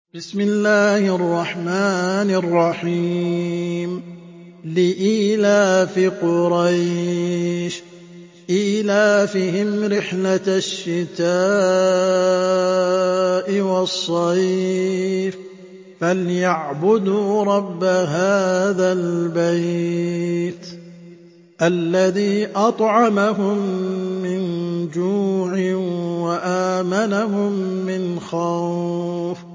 بسم الله الرحمن الرحيم لإيلاف قريش إيلافهم رحلة الشتاء والصيف فليعبدوا رب هذا البيت الذي أطعمهم من جوع وآمنهم من خوف